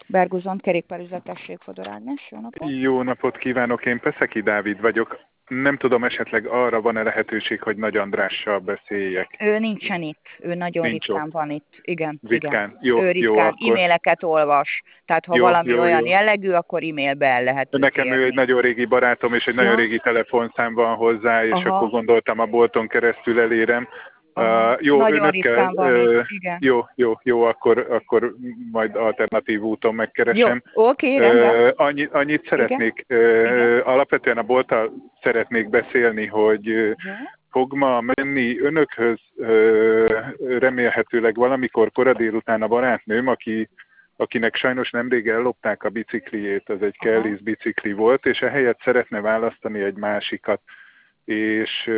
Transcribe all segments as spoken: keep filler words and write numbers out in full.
Berguzon kerékpárüzlet, tessék, Fodor Ágnes, jó napot! Jó napot kívánok, én Peszeki Dávid vagyok. Nem tudom, esetleg arra van-e lehetőség, hogy Nagy Andrással beszéljek? Ő nincsen itt, ő nagyon Nincs ritkán ott. van itt. Igen, Ritkán. igen. Jó, Ő jó, ritkán akkor. e-maileket olvas, tehát ha Jó, valami jó, olyan jó. jellegű, akkor e-mailbe el lehet őt Nekem ő egy érni. nagyon régi barátom, és egy Ja. nagyon régi telefonszám van hozzá, és Aha. akkor gondoltam a bolton keresztül elérem. Aha. Uh, jó, Nagyon önökkel, ritkán van uh, itt, igen. jó, jó, jó, akkor, akkor majd alternatív úton megkeresem. Jó, oké, rendben. Uh, annyi, annyit szeretnék, Igen. uh, Igen. alapvetően a bolttal szeretnék beszélni, hogy uh, Jó. fog ma menni önökhöz uh, remélhetőleg valamikor kora délután a barátnőm, aki akinek sajnos nemrég ellopták a bicikliét, ez egy Kellys bicikli volt, és ehelyett szeretne választani egy másikat. És,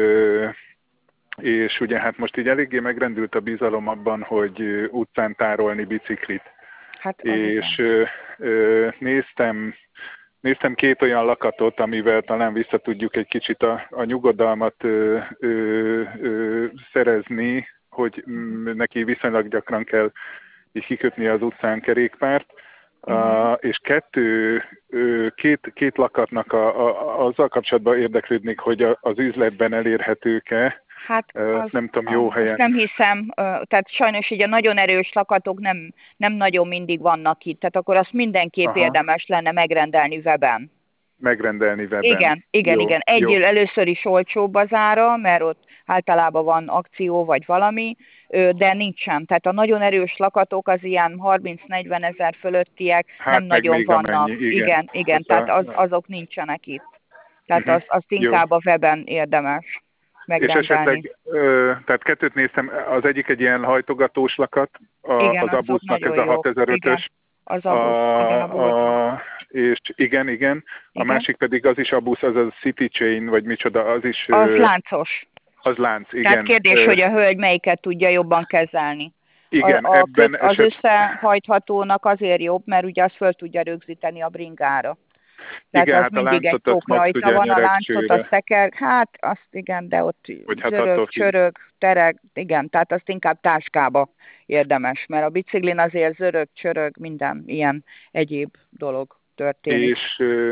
és ugye hát most így eléggé megrendült a bizalom abban, hogy utcán tárolni biciklit. Hát az és igen. néztem, néztem két olyan lakatot, amivel talán vissza tudjuk egy kicsit a, a nyugodalmat ö, ö, ö, szerezni, hogy neki viszonylag gyakran kell így kikötni az utcán kerékpárt, uh, és kettő, két, két lakatnak a, a, azzal kapcsolatban érdeklődnék, hogy a, az üzletben elérhetők-e. Hát uh, az, nem tudom, az, jó helyen. azt nem hiszem, tehát sajnos így a nagyon erős lakatok nem, nem nagyon mindig vannak itt, tehát akkor azt mindenképp Aha. érdemes lenne megrendelni weben. Megrendelni weben. Igen, igen, jó, igen. Jó. Egyél először is olcsóbb az ára, mert ott általában van akció vagy valami, de nincsen. Tehát a nagyon erős lakatok az ilyen harminc-negyven ezer fölöttiek Hát nem meg nagyon még vannak. amennyi, igen. Igen, igen, tehát az, azok nincsenek itt. Tehát uh-huh. az, azt inkább Jó. a weben érdemes megrendelni. És esetleg, ö, tehát kettőt néztem, az egyik egy ilyen hajtogatós lakat, a, igen, az Abusznak ez a hatezer-ötös. Az Abusz, a, igen, a bolton. a, és igen, igen. A igen. másik pedig az is Abusz, az a City Chain, vagy micsoda, az is... Az láncos. Az lánc, igen. Tehát kérdés, hogy a hölgy melyiket tudja jobban kezelni. Igen, a, a ebben köt, az eset... összehajthatónak azért jobb, mert ugye azt föl tudja rögzíteni a bringára. Tehát igen, az hát mindig egy a tok rajta van, a láncot, a szeker, hát azt igen, de ott hogy hát zörög, csörög, tereg, igen, tehát azt inkább táskába érdemes, mert a biciklin azért zörög, csörög, minden ilyen egyéb dolog történik. És ö,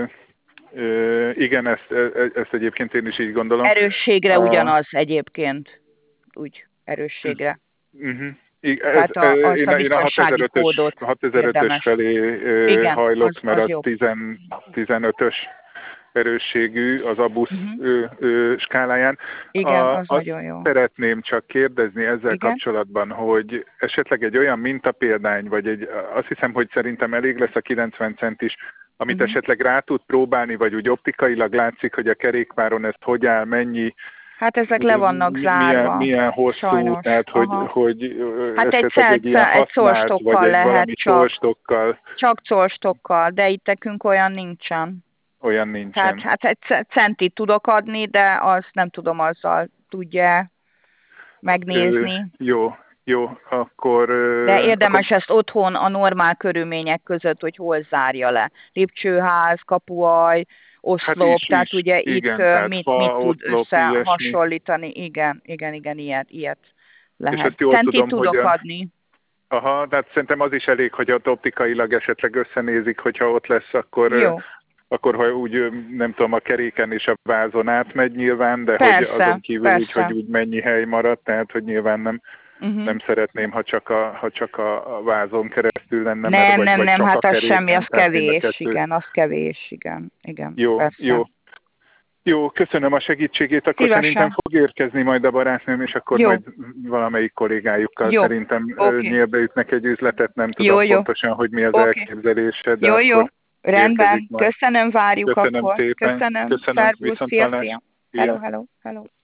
ö, igen, ezt, ezt egyébként én is így gondolom. Erősségre a... ugyanaz egyébként, úgy erősségre. Uh-huh. Ez, Tehát a, az én, a én a hatezer-ötös felé igen, hajlok, az, mert az, az tizenötös erősségű az Abusz uh-huh. ő, ő, skáláján. Igen, a, az nagyon jó. Szeretném csak kérdezni ezzel igen? kapcsolatban, hogy esetleg egy olyan mintapéldány, vagy egy, azt hiszem, hogy szerintem elég lesz a kilencven centis, amit uh-huh. esetleg rá tud próbálni, vagy úgy optikailag látszik, hogy a kerékpáron ezt hogy áll, mennyi, hát ezek le vannak zárva. Milyen, milyen hosszú, sajnos. tehát hogy, Aha. hogy hát egy, esetleg egy ilyen használt, vagy egy lehet valami csak, colstokkal. Csak colstokkal, de itt nekünk olyan nincsen. Olyan nincsen. Tehát hát egy centit tudok adni, de azt nem tudom, azzal tudja megnézni. Ö, jó, jó, akkor... De érdemes akkor... ezt otthon a normál körülmények között, hogy hol zárja le. Lépcsőház, kapuaj, oszlop, hát is, tehát is. ugye igen, itt tehát mit, fa, mit tud oszlop, összehasonlítani. Igen, igen, igen, ilyet, ilyet lehet. És ezt jól centit tudom, tudok hogy a... adni. Aha, tehát szerintem az is elég, hogy ott optikailag esetleg összenézik, hogyha ott lesz, akkor... Jó. Akkor, ha úgy, nem tudom, a keréken és a vázon átmegy nyilván, de persze, hogy azon kívül persze. úgy, hogy úgy mennyi hely maradt, tehát, hogy nyilván nem, uh-huh. nem szeretném, ha csak a, ha csak a vázon keresztül lenne, nem, mert, vagy, nem, vagy nem, csak hát a az semmi, az kevés, igen, az kevés, igen, igen, jó, persze. Jó, jó, köszönöm a segítségét, akkor Szívesen. Szerintem fog érkezni majd a barátnőm, és akkor jó. majd valamelyik kollégájukkal jó. szerintem okay. nyílbeütnek egy üzletet, nem tudom jó, jó. pontosan, hogy mi az okay. elképzelése, de jó, akkor jó. Rendben, köszönöm, várjuk Köszönöm akkor. szépen. Köszönöm, Köszönöm, szervusz, szia, szia. Hello, hello, hello.